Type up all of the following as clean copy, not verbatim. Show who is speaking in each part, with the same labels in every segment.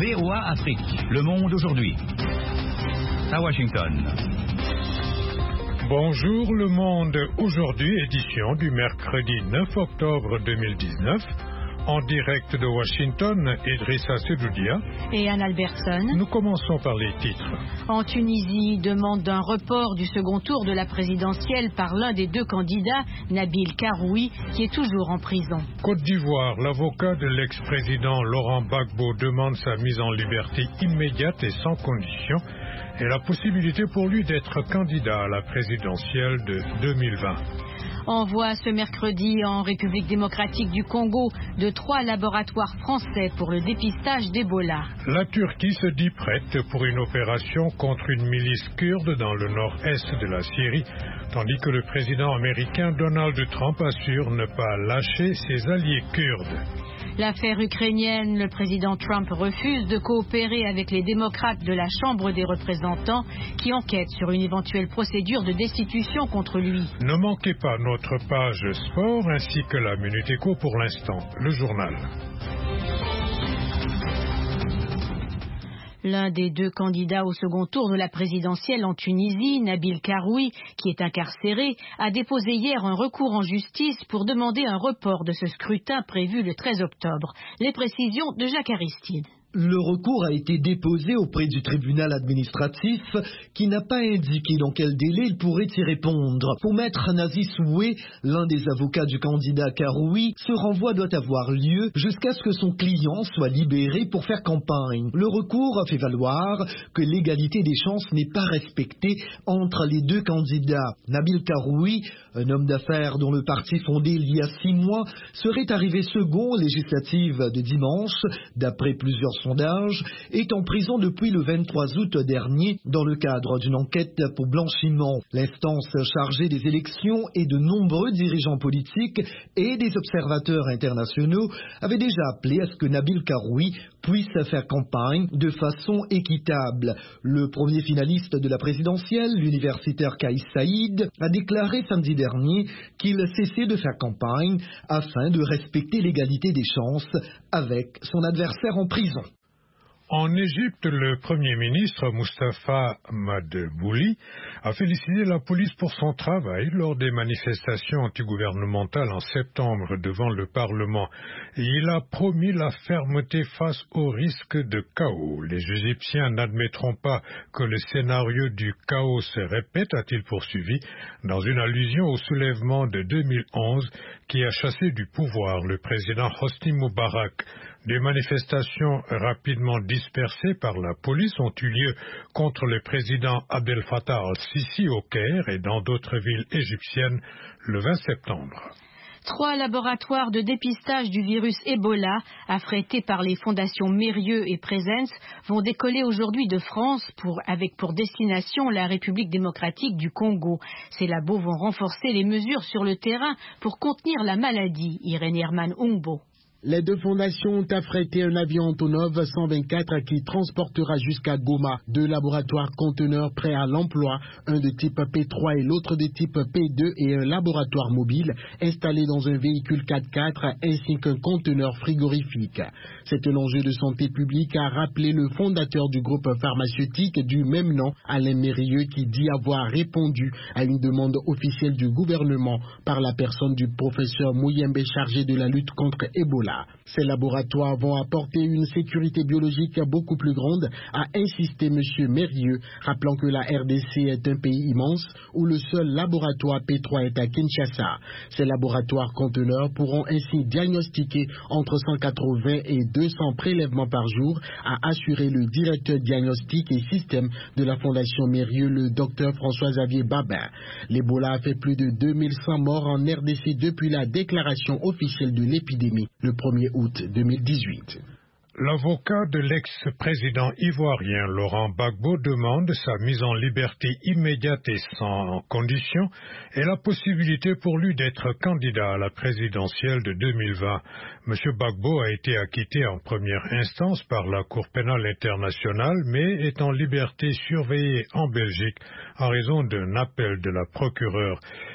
Speaker 1: VOA Afrique, Le Monde aujourd'hui. À Washington.
Speaker 2: Bonjour Le Monde aujourd'hui, édition du mercredi 9 octobre 2019. En direct de Washington, Idrissa Sedoudia
Speaker 3: et Anne Albertson.
Speaker 2: Nous commençons par les titres.
Speaker 3: En Tunisie, demande d'un report du second tour de la présidentielle par l'un des deux candidats, Nabil Karoui, qui est toujours en prison.
Speaker 2: Côte d'Ivoire, l'avocat de l'ex-président Laurent Gbagbo demande sa mise en liberté immédiate et sans condition et la possibilité pour lui d'être candidat à la présidentielle de 2020.
Speaker 3: Envoi ce mercredi en République démocratique du Congo de 3 laboratoires français pour le dépistage d'Ebola.
Speaker 2: La Turquie se dit prête pour une opération contre une milice kurde dans le nord-est de la Syrie, tandis que le président américain Donald Trump assure ne pas lâcher ses alliés kurdes.
Speaker 3: L'affaire ukrainienne, le président Trump refuse de coopérer avec les démocrates de la Chambre des représentants qui enquêtent sur une éventuelle procédure de destitution contre lui.
Speaker 2: Ne manquez pas notre page sport ainsi que la Minute Éco pour l'instant, le journal.
Speaker 3: L'un des deux candidats au second tour de la présidentielle en Tunisie, Nabil Karoui, qui est incarcéré, a déposé hier un recours en justice pour demander un report de ce scrutin prévu le 13 octobre. Les précisions de Jacques Aristide.
Speaker 4: Le recours a été déposé auprès du tribunal administratif qui n'a pas indiqué dans quel délai il pourrait y répondre. Pour maître Nazi Soué, l'un des avocats du candidat Karoui, ce renvoi doit avoir lieu jusqu'à ce que son client soit libéré pour faire campagne. Le recours a fait valoir que l'égalité des chances n'est pas respectée entre les deux candidats. Nabil Karoui, un homme d'affaires dont le parti fondé il y a 6 mois, serait arrivé second aux législatives de dimanche, d'après plusieurs sondage, est en prison depuis le 23 août dernier dans le cadre d'une enquête pour blanchiment. L'instance chargée des élections et de nombreux dirigeants politiques et des observateurs internationaux avaient déjà appelé à ce que Nabil Karoui puisse faire campagne de façon équitable. Le premier finaliste de la présidentielle, l'universitaire Kais Saïd, a déclaré samedi dernier qu'il cessait de faire campagne afin de respecter l'égalité des chances avec son adversaire en prison.
Speaker 2: En Égypte, le Premier ministre Moustapha Madbouli a félicité la police pour son travail lors des manifestations antigouvernementales en septembre devant le Parlement. Et il a promis la fermeté face au risque de chaos. Les Égyptiens n'admettront pas que le scénario du chaos se répète, a-t-il poursuivi, dans une allusion au soulèvement de 2011 qui a chassé du pouvoir le président Hosni Moubarak. Des manifestations rapidement dispersées par la police ont eu lieu contre le président Abdel Fattah al-Sisi au Caire et dans d'autres villes égyptiennes le 20 septembre.
Speaker 3: 3 laboratoires de dépistage du virus Ebola, affrétés par les fondations Mérieux et Présence, vont décoller aujourd'hui de France avec pour destination la République démocratique du Congo. Ces labos vont renforcer les mesures sur le terrain pour contenir la maladie. Irène Herman Ungbo.
Speaker 5: Les deux fondations ont affrété un avion Antonov 124 qui transportera jusqu'à Goma 2 laboratoires conteneurs prêts à l'emploi, un de type P3 et l'autre de type P2 et un laboratoire mobile installé dans un véhicule 4x4 ainsi qu'un conteneur frigorifique. C'est un enjeu de santé publique, a rappelé le fondateur du groupe pharmaceutique du même nom, Alain Mérieux, qui dit avoir répondu à une demande officielle du gouvernement par la personne du professeur Mouyembe chargé de la lutte contre Ebola. Ces laboratoires vont apporter une sécurité biologique beaucoup plus grande, a insisté M. Mérieux, rappelant que la RDC est un pays immense où le seul laboratoire P3 est à Kinshasa. Ces laboratoires conteneurs pourront ainsi diagnostiquer entre 180 et 200 prélèvements par jour, a assuré le directeur diagnostic et système de la Fondation Mérieux, le docteur François-Xavier Babin. L'Ebola a fait plus de 2100 morts en RDC depuis la déclaration officielle de l'épidémie le 1er août 2018.
Speaker 2: L'avocat de l'ex-président ivoirien Laurent Gbagbo demande sa mise en liberté immédiate et sans condition et la possibilité pour lui d'être candidat à la présidentielle de 2020. M. Gbagbo a été acquitté en première instance par la Cour pénale internationale mais est en liberté surveillée en Belgique en raison d'un appel de la procureure.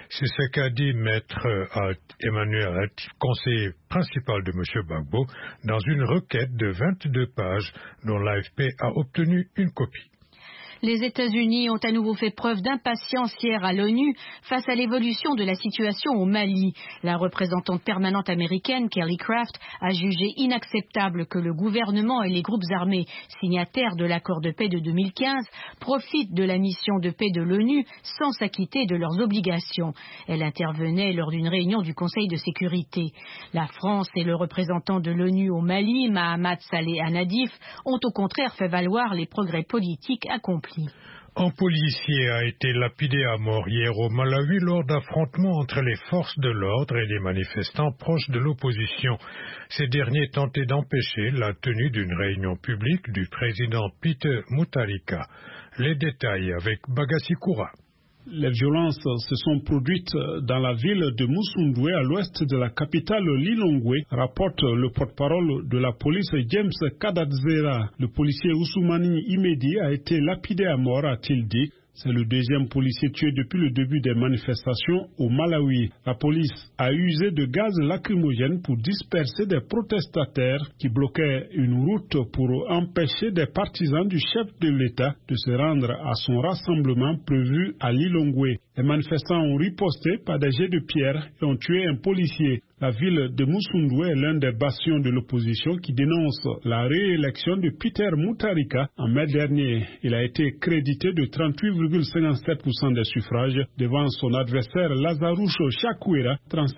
Speaker 2: C'est ce qu'a dit Maître Emmanuel Hatif, conseiller principal de M. Gbagbo, dans une requête de 22 pages dont l'AFP a obtenu une copie.
Speaker 3: Les États-Unis ont à nouveau fait preuve d'impatience hier à l'ONU face à l'évolution de la situation au Mali. La représentante permanente américaine, Kelly Craft, a jugé inacceptable que le gouvernement et les groupes armés signataires de l'accord de paix de 2015 profitent de la mission de paix de l'ONU sans s'acquitter de leurs obligations. Elle intervenait lors d'une réunion du Conseil de sécurité. La France et le représentant de l'ONU au Mali, Mahamat Saleh Anadif, ont au contraire fait valoir les progrès politiques accomplis.
Speaker 2: Un policier a été lapidé à mort hier au Malawi lors d'affrontements entre les forces de l'ordre et les manifestants proches de l'opposition. Ces derniers tentaient d'empêcher la tenue d'une réunion publique du président Peter Mutharika. Les détails avec Bagassi Koura.
Speaker 6: Les violences se sont produites dans la ville de Musundwe à l'ouest de la capitale Lilongwe, rapporte le porte-parole de la police James Kadadzera. Le policier Oussoumani Imedi a été lapidé à mort, a-t-il dit. C'est le deuxième policier tué depuis le début des manifestations au Malawi. La police a usé de gaz lacrymogène pour disperser des protestataires qui bloquaient une route pour empêcher des partisans du chef de l'État de se rendre à son rassemblement prévu à Lilongwe. Les manifestants ont riposté par des jets de pierre et ont tué un policier. La ville de Musundwe est l'un des bastions de l'opposition qui dénonce la réélection de Peter Mutharika. En mai dernier, il a été crédité de 38,57% des suffrages devant son adversaire Lazarus Chakwera,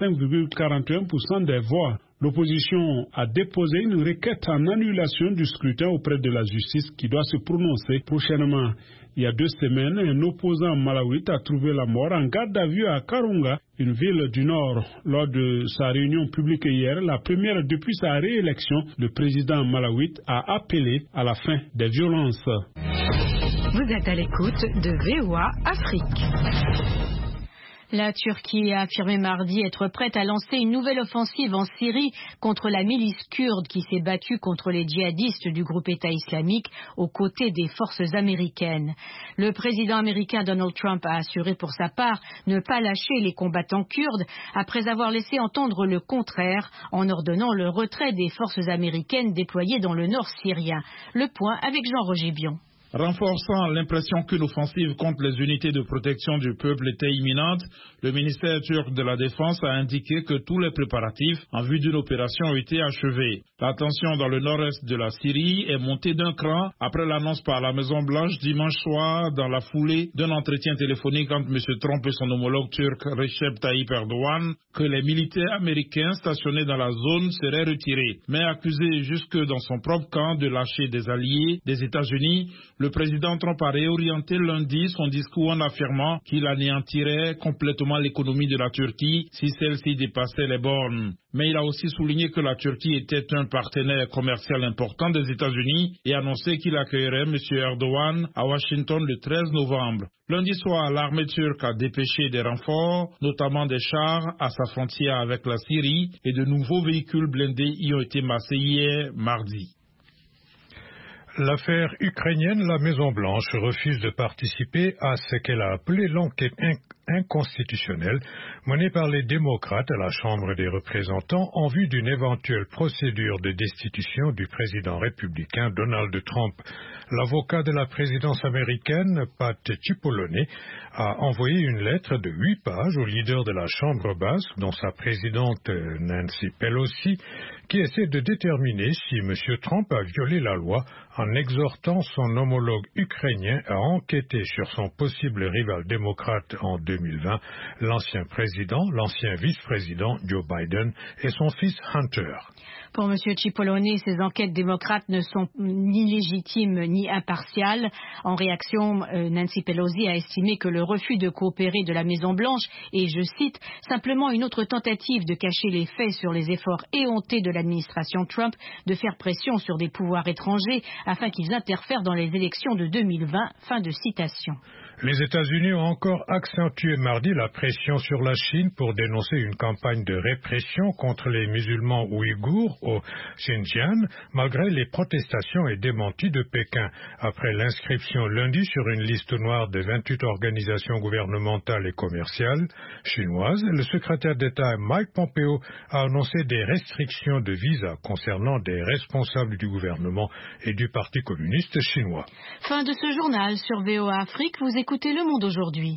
Speaker 6: 35,41% des voix. L'opposition a déposé une requête en annulation du scrutin auprès de la justice qui doit se prononcer prochainement. Il y a 2 semaines, un opposant malawite a trouvé la mort en garde à vue à Karunga, une ville du Nord. Lors de sa réunion publique hier, la première depuis sa réélection, le président malawite a appelé à la fin des violences.
Speaker 7: Vous êtes à l'écoute de VOA Afrique.
Speaker 3: La Turquie a affirmé mardi être prête à lancer une nouvelle offensive en Syrie contre la milice kurde qui s'est battue contre les djihadistes du groupe État islamique aux côtés des forces américaines. Le président américain Donald Trump a assuré pour sa part ne pas lâcher les combattants kurdes après avoir laissé entendre le contraire en ordonnant le retrait des forces américaines déployées dans le nord syrien. Le point avec Jean-Roger Bion.
Speaker 8: Renforçant l'impression qu'une offensive contre les unités de protection du peuple était imminente, le ministère turc de la Défense a indiqué que tous les préparatifs en vue d'une opération ont été achevés. La tension dans le nord-est de la Syrie est montée d'un cran après l'annonce par la Maison-Blanche dimanche soir dans la foulée d'un entretien téléphonique entre M. Trump et son homologue turc Recep Tayyip Erdogan que les militaires américains stationnés dans la zone seraient retirés. Mais accusé jusque dans son propre camp de lâcher des alliés des États-Unis, le président Trump a réorienté lundi son discours en affirmant qu'il anéantirait complètement l'économie de la Turquie si celle-ci dépassait les bornes. Mais il a aussi souligné que la Turquie était un partenaire commercial important des États-Unis et annoncé qu'il accueillerait M. Erdogan à Washington le 13 novembre. Lundi soir, l'armée turque a dépêché des renforts, notamment des chars, à sa frontière avec la Syrie et de nouveaux véhicules blindés y ont été massés hier, mardi.
Speaker 2: L'affaire ukrainienne, la Maison-Blanche refuse de participer à ce qu'elle a appelé l'enquête inconstitutionnelle menée par les démocrates à la Chambre des représentants en vue d'une éventuelle procédure de destitution du président républicain Donald Trump. L'avocat de la présidence américaine, Pat Cipollone, a envoyé une lettre de 8 pages au leader de la Chambre basse, dont sa présidente Nancy Pelosi, qui essaie de déterminer si M. Trump a violé la loi en exhortant son homologue ukrainien à enquêter sur son possible rival démocrate en 2020, l'ancien vice-président Joe Biden et son fils Hunter.
Speaker 3: Pour M. Cipollone, ces enquêtes démocrates ne sont ni légitimes ni impartiales. En réaction, Nancy Pelosi a estimé que le refus de coopérer de la Maison-Blanche est, je cite, simplement une autre tentative de cacher les faits sur les efforts éhontés de l'administration Trump de faire pression sur des pouvoirs étrangers afin qu'ils interfèrent dans les élections de 2020. Fin de citation.
Speaker 2: Les États-Unis ont encore accentué mardi la pression sur la Chine pour dénoncer une campagne de répression contre les musulmans ouïghours au Xinjiang, malgré les protestations et démentis de Pékin. Après l'inscription lundi sur une liste noire de 28 organisations gouvernementales et commerciales chinoises, le secrétaire d'État Mike Pompeo a annoncé des restrictions de visa concernant des responsables du gouvernement et du Parti communiste chinois.
Speaker 3: Fin de ce journal sur VOA Afrique. Vous écoutez Le Monde aujourd'hui.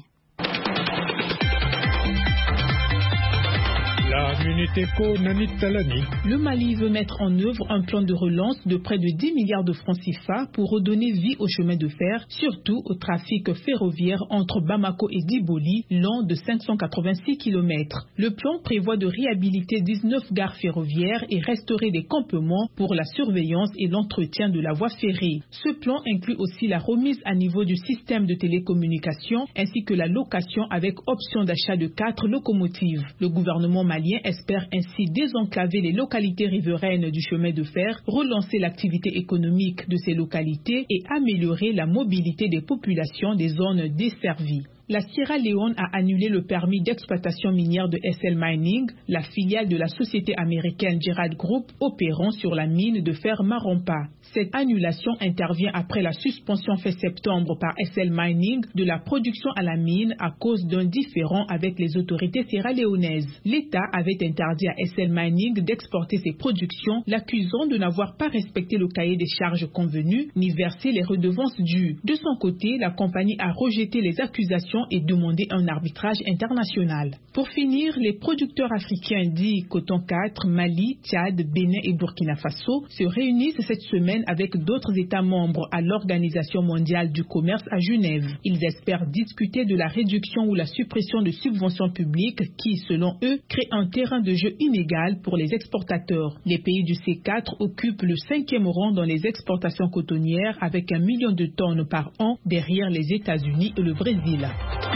Speaker 2: La Minute Éco, Nanit Talani.
Speaker 9: Le Mali veut mettre en œuvre un plan de relance de près de 10 milliards de francs CFA pour redonner vie au chemin de fer, surtout au trafic ferroviaire entre Bamako et Diboli, long de 586 km. Le plan prévoit de réhabiliter 19 gares ferroviaires et restaurer des campements pour la surveillance et l'entretien de la voie ferrée. Ce plan inclut aussi la remise à niveau du système de télécommunication ainsi que la location avec option d'achat de 4 locomotives. Le gouvernement malien espère ainsi désenclaver les localités riveraines du chemin de fer, relancer l'activité économique de ces localités et améliorer la mobilité des populations des zones desservies. La Sierra Leone a annulé le permis d'exploitation minière de SL Mining, la filiale de la société américaine Gerald Group opérant sur la mine de fer Marompa. Cette annulation intervient après la suspension fin septembre par SL Mining de la production à la mine à cause d'un différend avec les autorités sierra-léonaises. L'État avait interdit à SL Mining d'exporter ses productions, l'accusant de n'avoir pas respecté le cahier des charges convenu ni versé les redevances dues. De son côté, la compagnie a rejeté les accusations et demander un arbitrage international. Pour finir, les producteurs africains dits Coton 4, Mali, Tchad, Bénin et Burkina Faso se réunissent cette semaine avec d'autres États membres à l'Organisation mondiale du commerce à Genève. Ils espèrent discuter de la réduction ou la suppression de subventions publiques qui, selon eux, créent un terrain de jeu inégal pour les exportateurs. Les pays du C4 occupent le 5e rang dans les exportations cotonnières avec 1 million de tonnes par an derrière les États-Unis et le Brésil.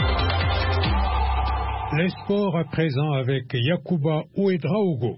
Speaker 2: Les sports à présent avec Yacouba Ouedraogo.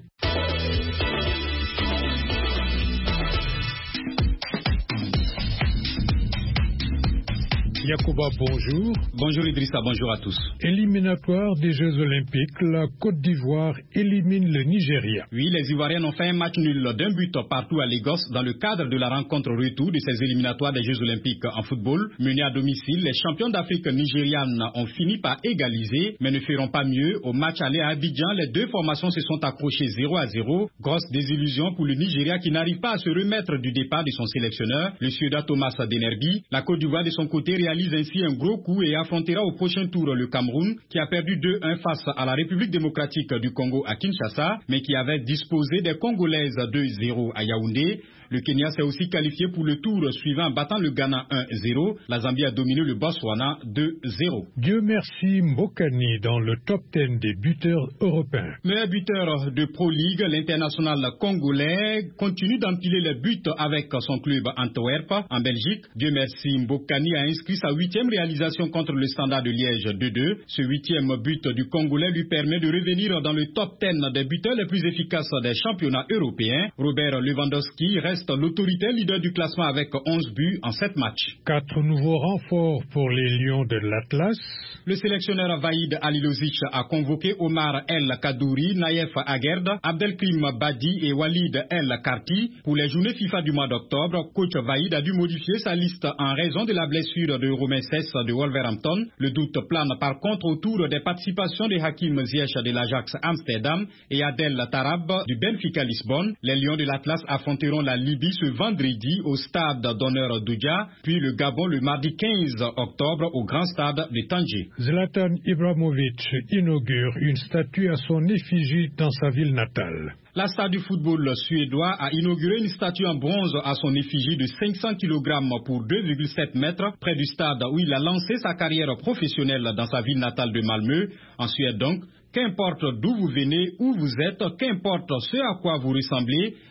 Speaker 2: Yacouba, bonjour.
Speaker 10: Bonjour Idrissa, bonjour à tous.
Speaker 2: Éliminatoire des Jeux Olympiques, la Côte d'Ivoire élimine le Nigeria.
Speaker 10: Oui, les Ivoiriens ont fait un match nul d'un but partout à Lagos dans le cadre de la rencontre retour de ces éliminatoires des Jeux Olympiques en football. Menés à domicile, les champions d'Afrique nigérianes ont fini par égaliser, mais ne feront pas mieux. Au match aller à Abidjan, les deux formations se sont accrochées 0-0. Grosse désillusion pour le Nigeria qui n'arrive pas à se remettre du départ de son sélectionneur, le Suédois Thomas Denerbi. La Côte d'Ivoire de son côté réalise ainsi un gros coup et affrontera au prochain tour le Cameroun qui a perdu 2-1 face à la République démocratique du Congo à Kinshasa mais qui avait disposé des Congolaises 2-0 à Yaoundé. Le Kenya s'est aussi qualifié pour le tour suivant en battant le Ghana 1-0. La Zambie a dominé le Botswana 2-0.
Speaker 2: Dieu merci, Mbokani dans le top 10 des buteurs européens.
Speaker 10: Meilleur buteur de Pro League, l'international congolais continue d'empiler les buts avec son club Antwerp en Belgique. Dieu merci, Mbokani a inscrit sa 8e réalisation contre le Standard de Liège 2-2. Ce 8e but du Congolais lui permet de revenir dans le top 10 des buteurs les plus efficaces des championnats européens. Robert Lewandowski reste l'autorité leader du classement avec 11 buts en 7 matchs.
Speaker 2: 4 nouveaux renforts pour les Lions de l'Atlas.
Speaker 10: Le sélectionneur Vaïd Alilozic a convoqué Omar El Kadouri, Naïef Aguerd, Abdelkrim Badi et Walid El Karti pour les journées FIFA du mois d'octobre. Coach Vaïd a dû modifier sa liste en raison de la blessure de Romain Sess de Wolverhampton. Le doute plane par contre autour des participations de Hakim Ziyech de l'Ajax Amsterdam et Adel Tarab du Benfica Lisbonne. Les Lions de l'Atlas affronteront la Libye ce vendredi au stade d'honneur d'Oudja, puis le Gabon le mardi 15 octobre au grand stade de Tanger.
Speaker 2: Zlatan Ibrahimovic inaugure une statue à son effigie dans sa ville natale.
Speaker 10: La star du football suédois a inauguré une statue en bronze à son effigie de 500 kg pour 2,7 mètres près du stade où il a lancé sa carrière professionnelle dans sa ville natale de Malmö, en Suède donc. Qu'importe d'où vous venez, où vous êtes, qu'importe ce à quoi vous ressemblez,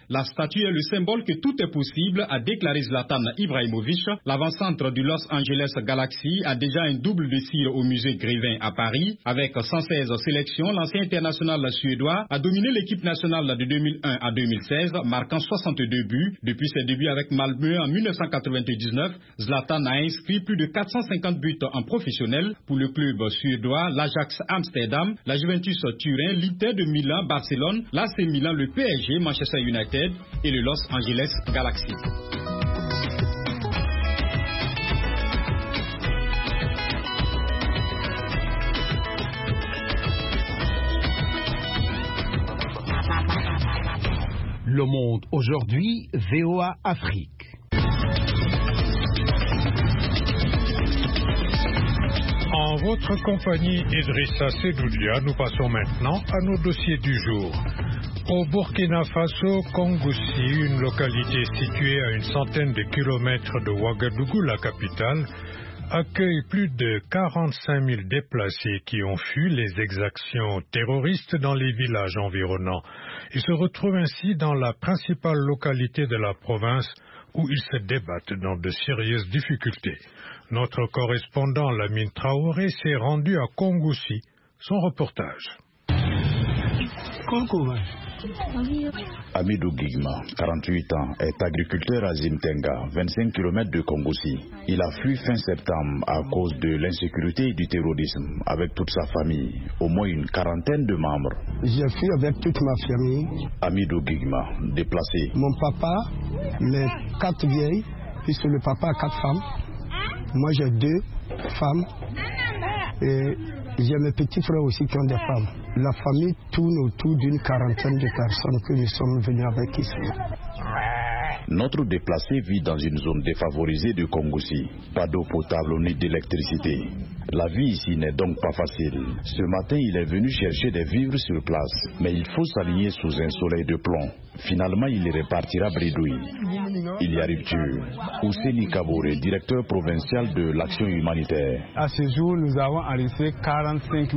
Speaker 10: La statue est le symbole que tout est possible, a déclaré Zlatan Ibrahimovic. L'avant-centre du Los Angeles Galaxy a déjà un double de cire au musée Grévin à Paris. Avec 116 sélections, l'ancien international suédois a dominé l'équipe nationale de 2001 à 2016, marquant 62 buts. Depuis ses débuts avec Malmö en 1999, Zlatan a inscrit plus de 450 buts en professionnel pour le club suédois, l'Ajax Amsterdam, la Juventus Turin, l'Inter de Milan, Barcelone, l'AC Milan, le PSG, Manchester United et le Los Angeles Galaxy.
Speaker 11: Le Monde aujourd'hui, VOA Afrique.
Speaker 2: En votre compagnie, Idrissa Sedoudia, nous passons maintenant à nos dossiers du jour. Au Burkina Faso, Kongoussi, une localité située à une centaine de kilomètres de Ouagadougou, la capitale, accueille plus de 45 000 déplacés qui ont fui les exactions terroristes dans les villages environnants. Ils se retrouvent ainsi dans la principale localité de la province où ils se débattent dans de sérieuses difficultés. Notre correspondant Lamine Traoré s'est rendu à Kongoussi. Son reportage.
Speaker 12: Amidou Gigma, 48 ans, est agriculteur à Zimtenga, 25 km de Kongoussi. Il a fui fin septembre à cause de l'insécurité et du terrorisme avec toute sa famille, au moins une quarantaine de membres.
Speaker 13: J'ai fui avec toute ma famille.
Speaker 12: Amidou Gigma, déplacé.
Speaker 13: Mon papa, mes 4 vieilles, puisque le papa a 4 femmes. Moi j'ai 2 femmes et j'ai mes petits frères aussi qui ont des femmes. La famille tourne autour d'une quarantaine de personnes que nous sommes venus avec ici.
Speaker 12: Notre déplacé vit dans une zone défavorisée de Kongoussi. Pas d'eau potable ni d'électricité. La vie ici n'est donc pas facile. Ce matin, il est venu chercher des vivres sur place. Mais il faut s'aligner sous un soleil de plomb. Finalement, il y repartira bredouille. Il y a rupture. Ouseni Kabouré, directeur provincial de l'action humanitaire.
Speaker 14: À ce jour, nous avons enregistré 45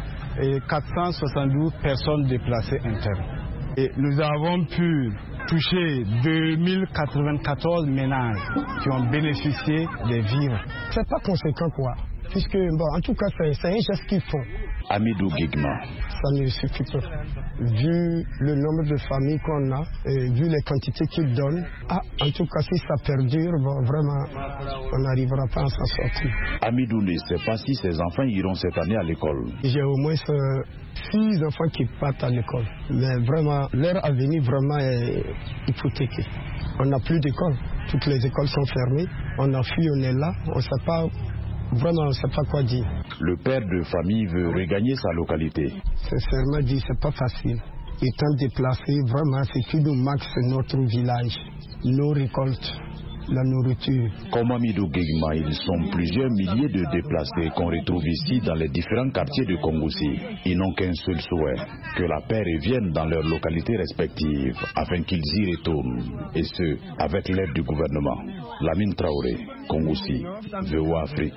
Speaker 14: 472 personnes déplacées internes. Et nous avons pu toucher 2094 ménages qui ont bénéficié des vivres.
Speaker 13: C'est pas conséquent quoi, puisque en tout cas c'est un geste qu'ils font.
Speaker 12: Amidou Gigma.
Speaker 13: Ça ne suffit pas. Vu le nombre de familles qu'on a, et vu les quantités qu'ils donnent, en tout cas si ça perdure, vraiment, on n'arrivera pas à s'en sortir.
Speaker 12: Amidou ne sait pas si ses enfants iront cette année à l'école.
Speaker 13: J'ai au moins 6 enfants qui partent à l'école. Mais vraiment, leur avenir vraiment est hypothéqué. On n'a plus d'école. Toutes les écoles sont fermées. On a fui, on est là. On ne sait pas. Vraiment, on ne sait pas quoi dire.
Speaker 12: Le père de famille veut regagner sa localité.
Speaker 13: Sincèrement dit, c'est pas facile. Étant déplacé, vraiment, ce qui nous manque, c'est notre village, nos récoltes, la nourriture.
Speaker 12: Comme Amidou Gigma, ils sont plusieurs milliers de déplacés qu'on retrouve ici dans les différents quartiers de Kongoussi. Ils n'ont qu'un seul souhait, que la paix revienne dans leurs localités respectives afin qu'ils y retournent, et ce, avec l'aide du gouvernement. Lamine Traoré, Kongoussi, VOA Afrique.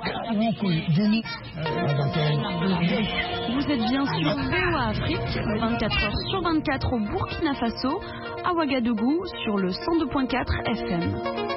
Speaker 15: Vous êtes bien sûr VOA Afrique, 24h/24 au Burkina Faso, à Ouagadougou, sur le 102.4 FM.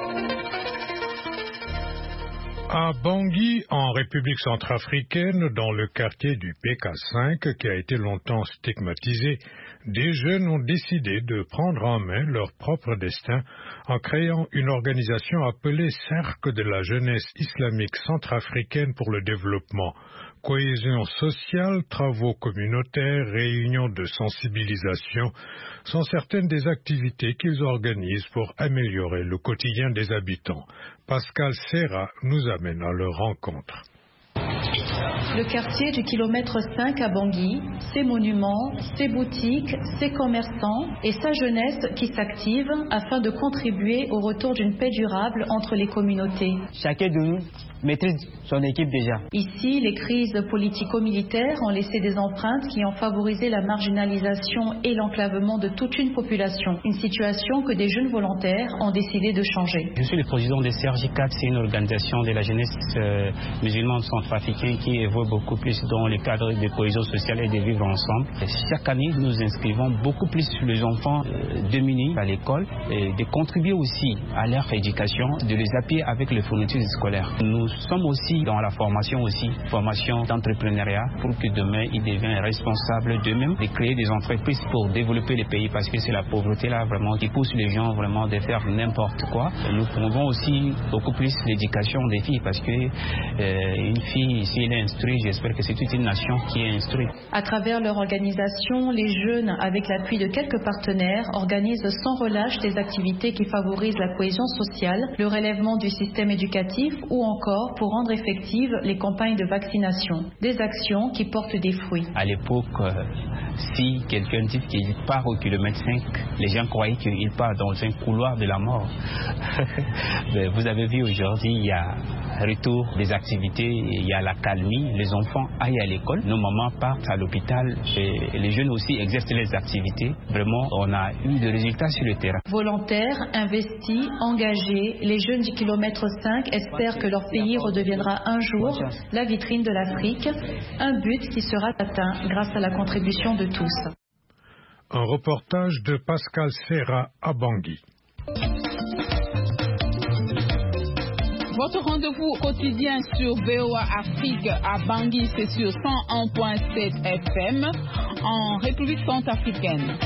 Speaker 2: À Bangui, en République centrafricaine, dans le quartier du PK5, qui a été longtemps stigmatisé, des jeunes ont décidé de prendre en main leur propre destin en créant une organisation appelée Cercle de la jeunesse islamique centrafricaine pour le développement. Cohésion sociale, travaux communautaires, réunions de sensibilisation sont certaines des activités qu'ils organisent pour améliorer le quotidien des habitants. Pascal Serra nous amène à leur rencontre.
Speaker 16: Le quartier du kilomètre 5 à Bangui, ses monuments, ses boutiques, ses commerçants et sa jeunesse qui s'active afin de contribuer au retour d'une paix durable entre les communautés.
Speaker 17: Chacun de nous maîtrise son équipe déjà.
Speaker 16: Ici, les crises politico-militaires ont laissé des empreintes qui ont favorisé la marginalisation et l'enclavement de toute une population. Une situation que des jeunes volontaires ont décidé de changer.
Speaker 17: Je suis le président de CRJ4, c'est une organisation de la jeunesse musulmane centrafricaine
Speaker 18: qui évolue beaucoup plus dans le cadre de cohésion sociale et de vivre ensemble. Chaque année, nous inscrivons beaucoup plus les enfants démunis à l'école et de contribuer aussi à leur éducation, de les appuyer avec les fournitures scolaires. Nous sommes aussi dans la formation d'entrepreneuriat pour que demain ils deviennent responsables d'eux-mêmes, de créer des entreprises pour développer les pays parce que c'est la pauvreté là vraiment qui pousse les gens vraiment de faire n'importe quoi. Nous promouvons aussi beaucoup plus l'éducation des filles parce que une fille si elle est instruite, j'espère que c'est toute une nation qui est instruite.
Speaker 16: À travers leur organisation, les jeunes, avec l'appui de quelques partenaires, organisent sans relâche des activités qui favorisent la cohésion sociale, le relèvement du système éducatif ou encore pour rendre effectives les campagnes de vaccination. Des actions qui portent des fruits.
Speaker 18: À l'époque, si quelqu'un dit qu'il part au kilomètre 5, les gens croyaient qu'il part dans un couloir de la mort. Mais vous avez vu aujourd'hui, il y a retour des activités, il y a la calmie, les enfants aillent à l'école, nos mamans partent à l'hôpital et les jeunes aussi exercent les activités. Vraiment, on a eu des résultats sur le terrain.
Speaker 16: Volontaires, investis, engagés, les jeunes du kilomètre 5 espèrent que leur pays redeviendra un jour la vitrine de l'Afrique, un but qui sera atteint grâce à la contribution de tous.
Speaker 2: Un reportage de Pascal Serra à Bangui.
Speaker 9: Votre rendez-vous quotidien sur VOA Afrique à Bangui, c'est sur 101.7 FM en République centrafricaine.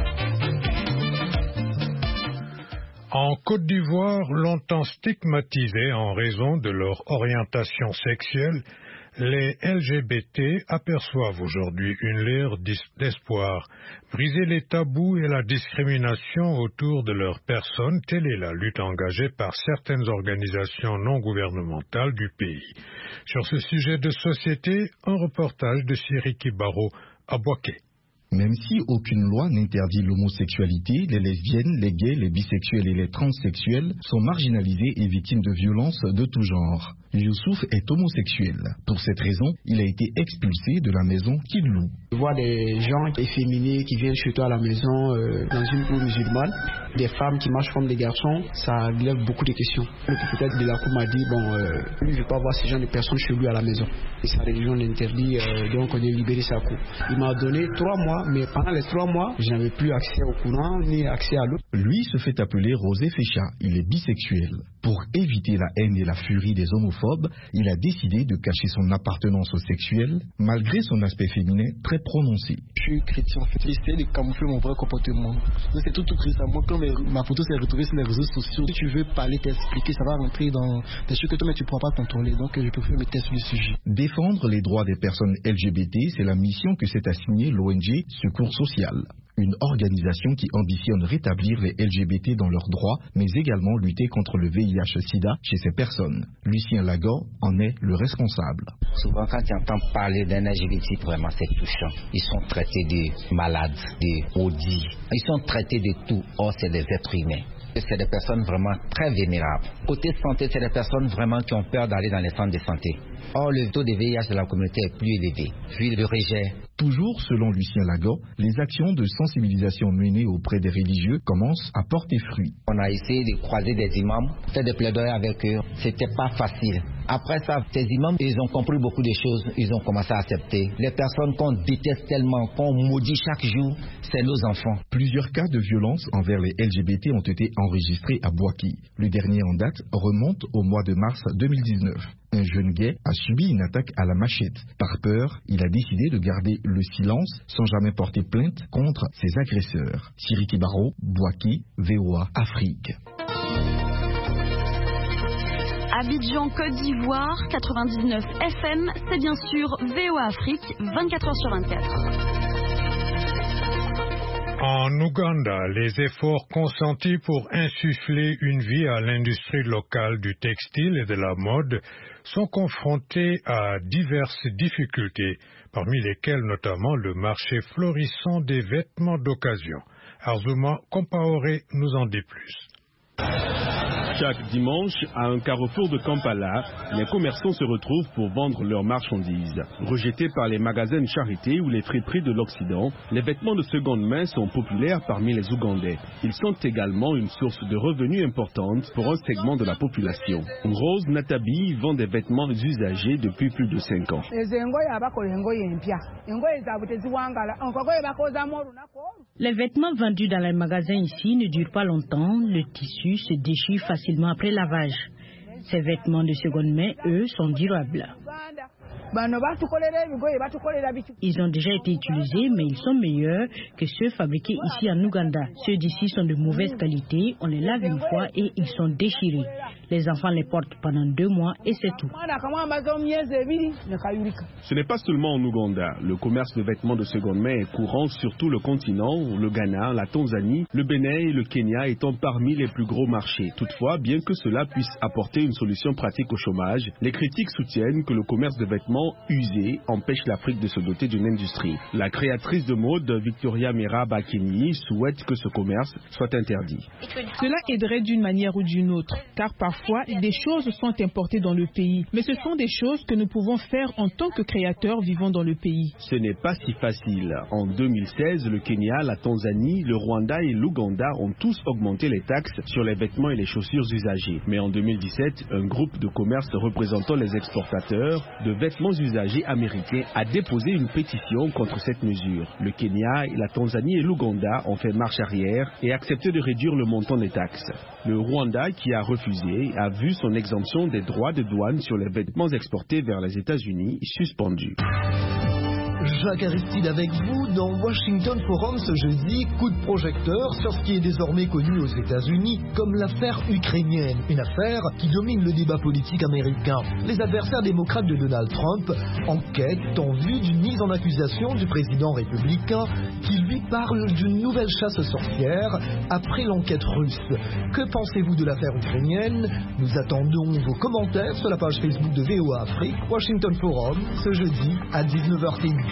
Speaker 2: En Côte d'Ivoire, longtemps stigmatisés en raison de leur orientation sexuelle, les LGBT aperçoivent aujourd'hui une lueur d'espoir. Briser les tabous et la discrimination autour de leur personne, telle est la lutte engagée par certaines organisations non gouvernementales du pays. Sur ce sujet de société, un reportage de Siriki Baro à Boaké.
Speaker 19: Même si aucune loi n'interdit l'homosexualité, les lesbiennes, les gays, les bisexuels et les transsexuels sont marginalisés et victimes de violences de tout genre. Youssouf est homosexuel. Pour cette raison, il a été expulsé de la maison qu'il loue.
Speaker 20: Je vois des gens efféminés qui viennent chez toi à la maison dans une cour musulmane, des femmes qui marchent comme des garçons, ça lève beaucoup de questions. Le propriétaire de la cour m'a dit, lui, je ne veux pas voir ces gens de personnes chez lui à la maison. Et sa religion l'interdit, donc on a libéré sa cour. Il m'a donné 3 mois, mais pendant les 3 mois, je n'avais plus accès au courant ni accès à l'eau.
Speaker 19: Lui se fait appeler Rosé Fécha, il est bisexuel. Pour éviter la haine et la furie des homophobes, il a décidé de cacher son appartenance sexuelle, malgré son aspect féminin très prononcé.
Speaker 21: Je suis chrétien en fait, j'essaie de camoufler mon vrai comportement. C'est tout récemment, quand ma photo s'est retrouvée sur les réseaux sociaux, si tu veux parler, t'expliquer, ça va rentrer dans des choses que toi tu ne pourras pas contrôler, donc je préfère me taire sur le sujet.
Speaker 19: Défendre les droits des personnes LGBT, c'est la mission que s'est assignée l'ONG Secours Social. Une organisation qui ambitionne rétablir les LGBT dans leurs droits, mais également lutter contre le VIH-Sida chez ces personnes. Lucien Lago en est le responsable.
Speaker 22: Souvent, quand tu entends parler d'un LGBT, vraiment c'est touchant. Ils sont traités de malades, de maudits. Ils sont traités de tout. Or, c'est des êtres humains. C'est des personnes vraiment très vénérables. Côté santé, c'est des personnes vraiment qui ont peur d'aller dans les centres de santé. Or, le taux de VIH de la communauté est plus élevé, puis le rejet.
Speaker 19: Toujours selon Lucien Lago, les actions de sensibilisation menées auprès des religieux commencent à porter fruit.
Speaker 22: On a essayé de croiser des imams, faire des plaidoyers avec eux. C'était pas facile. Après ça, ces imams, ils ont compris beaucoup de choses. Ils ont commencé à accepter. Les personnes qu'on déteste tellement, qu'on maudit chaque jour, c'est nos enfants.
Speaker 19: Plusieurs cas de violence envers les LGBT ont été enregistrés à Boaké. Le dernier en date remonte au mois de mars 2019. Un jeune gay a subi une attaque à la machette. Par peur, il a décidé de garder le silence sans jamais porter plainte contre ses agresseurs. Siriki Baro, Boaké, VOA Afrique.
Speaker 15: Abidjan, Côte d'Ivoire, 99 FM, c'est bien sûr VOA Afrique, 24h sur 24.
Speaker 2: En Ouganda, les efforts consentis pour insuffler une vie à l'industrie locale du textile et de la mode sont confrontés à diverses difficultés, parmi lesquelles notamment le marché florissant des vêtements d'occasion. Arzuma Compaoré nous en dit plus.
Speaker 1: Chaque dimanche, à un carrefour de Kampala, les commerçants se retrouvent pour vendre leurs marchandises. Rejetés par les magasins de charité ou les friperies de l'Occident, les vêtements de seconde main sont populaires parmi les Ougandais. Ils sont également une source de revenus importante pour un segment de la population. Rose Natabi vend des vêtements usagés depuis plus de 5 ans.
Speaker 4: Les vêtements vendus dans les magasins ici ne durent pas longtemps. Le tissu se déchire facilement après lavage. Ces vêtements de seconde main, eux, sont durables. Ils ont déjà été utilisés, mais ils sont meilleurs que ceux fabriqués ici en Ouganda. Ceux d'ici sont de mauvaise qualité, on les lave une fois et ils sont déchirés. Les enfants les portent pendant 2 mois et c'est tout.
Speaker 1: Ce n'est pas seulement en Ouganda. Le commerce de vêtements de seconde main est courant sur tout le continent, le Ghana, la Tanzanie, le Bénin et le Kenya étant parmi les plus gros marchés. Toutefois, bien que cela puisse apporter une solution pratique au chômage, les critiques soutiennent que le commerce de vêtements usés empêche l'Afrique de se doter d'une industrie. La créatrice de mode, Victoria Mera Bakini, souhaite que ce commerce soit interdit.
Speaker 9: Cela aiderait d'une manière ou d'une autre, car parfois des choses sont importées dans le pays, mais ce sont des choses que nous pouvons faire en tant que créateurs vivant dans le pays.
Speaker 1: Ce n'est pas si facile. En 2016, le Kenya, la Tanzanie, le Rwanda et l'Ouganda ont tous augmenté les taxes sur les vêtements et les chaussures usagées. Mais en 2017, un groupe de commerce représentant les exportateurs de vêtements usagers américains a déposé une pétition contre cette mesure. Le Kenya, la Tanzanie et l'Ouganda ont fait marche arrière et accepté de réduire le montant des taxes. Le Rwanda, qui a refusé, a vu son exemption des droits de douane sur les vêtements exportés vers les États-Unis suspendue.
Speaker 23: Jacques Aristide avec vous dans Washington Forum ce jeudi. Coup de projecteur sur ce qui est désormais connu aux États-Unis comme l'affaire ukrainienne. Une affaire qui domine le débat politique américain. Les adversaires démocrates de Donald Trump enquêtent en vue d'une mise en accusation du président républicain qui lui parle d'une nouvelle chasse aux sorcières après l'enquête russe. Que pensez-vous de l'affaire ukrainienne? Nous attendons vos commentaires sur la page Facebook de VOA Afrique, Washington Forum, ce jeudi à 19h30.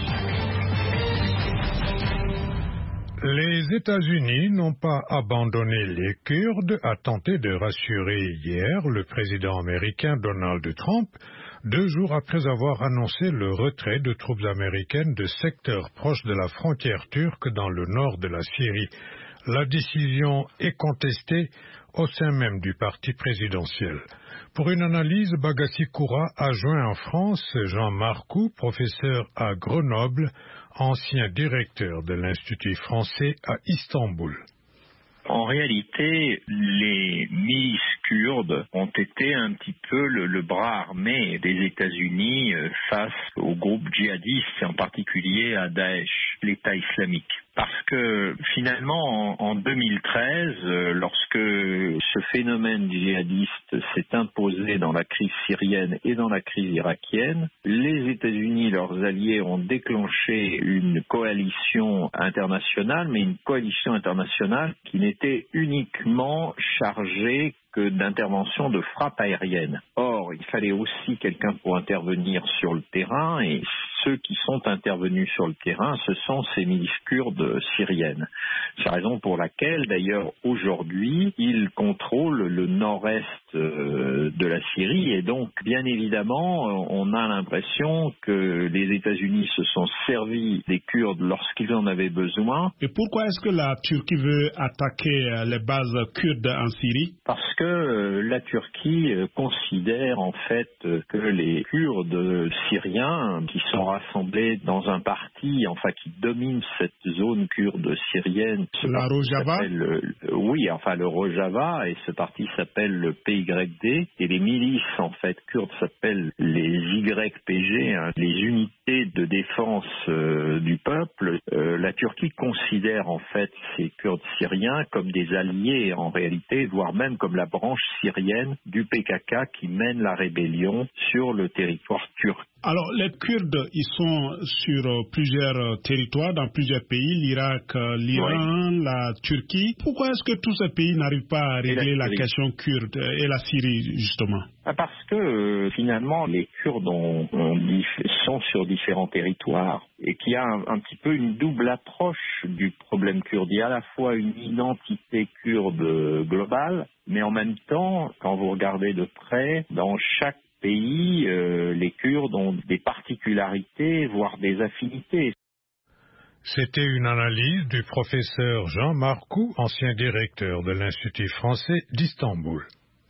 Speaker 2: Les États-Unis n'ont pas abandonné les Kurdes, a tenté de rassurer hier le président américain Donald Trump, 2 jours après avoir annoncé le retrait de troupes américaines de secteurs proches de la frontière turque dans le nord de la Syrie. La décision est contestée au sein même du parti présidentiel. Pour une analyse, Bagassi Koura a joint en France Jean Marcoux, professeur à Grenoble, ancien directeur de l'Institut français à Istanbul.
Speaker 24: En réalité, les milices kurdes ont été un petit peu le bras armé des États-Unis face aux groupes djihadistes, et en particulier à Daesh, l'État islamique. Parce que finalement, en 2013, lorsque ce phénomène djihadiste s'est imposé dans la crise syrienne et dans la crise irakienne, les États-Unis et leurs alliés ont déclenché une coalition internationale, mais une coalition internationale qui n'était uniquement chargée que d'intervention de frappe aérienne. Or, il fallait aussi quelqu'un pour intervenir sur le terrain, et ceux qui sont intervenus sur le terrain, ce sont ces milices kurdes syriennes. C'est la raison pour laquelle, d'ailleurs, aujourd'hui, ils contrôlent le nord-est de la Syrie, et donc, bien évidemment, on a l'impression que les États-Unis se sont servis des Kurdes lorsqu'ils en avaient besoin.
Speaker 6: Et pourquoi est-ce que la Turquie veut attaquer les bases kurdes en Syrie?
Speaker 24: Parce que la Turquie considère en fait que les Kurdes syriens qui sont rassemblés dans un parti, enfin qui domine cette zone kurde syrienne,
Speaker 6: la Rojava,
Speaker 24: oui, enfin le Rojava, et ce parti s'appelle le PYD, et les milices en fait kurdes s'appellent les YPG, hein, les unités de défense du peuple. La Turquie considère en fait ces Kurdes syriens comme des alliés en réalité, voire même comme la branche syrienne du PKK qui mène la rébellion sur le territoire turc.
Speaker 6: Alors, les Kurdes, ils sont sur plusieurs territoires, dans plusieurs pays, l'Irak, l'Iran, oui, la Turquie. Pourquoi est-ce que tous ces pays n'arrivent pas à régler la question kurde et la Syrie, justement?
Speaker 24: Parce que finalement, les Kurdes sont sur différents territoires et qui a un petit peu une double approche du problème kurde. Il y a à la fois une identité kurde globale, mais en même temps, quand vous regardez de près, dans chaque pays, les Kurdes ont des particularités, voire des affinités.
Speaker 2: C'était une analyse du professeur Jean Marcoux, ancien directeur de l'Institut français d'Istanbul.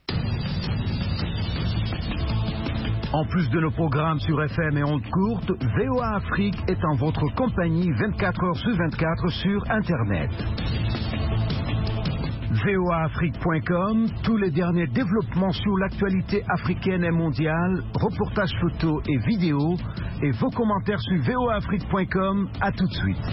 Speaker 23: En plus de nos programmes sur FM et ondes courtes, VOA Afrique est en votre compagnie 24 heures sur 24 sur Internet. voaafrique.com, tous les derniers développements sur l'actualité africaine et mondiale, reportages photos et vidéos, et vos commentaires sur voaafrique.com. À tout de suite.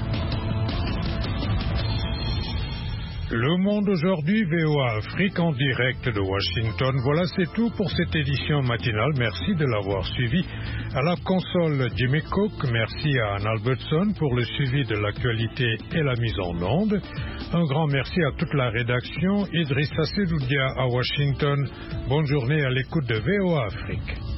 Speaker 2: Le Monde aujourd'hui, VOA Afrique en direct de Washington. Voilà, c'est tout pour cette édition matinale. Merci de l'avoir suivi. À la console, Jimmy Cook. Merci à Anne Albertson pour le suivi de l'actualité et la mise en onde. Un grand merci à toute la rédaction. Idrissa Sedoudia à Washington. Bonne journée à l'écoute de VOA Afrique.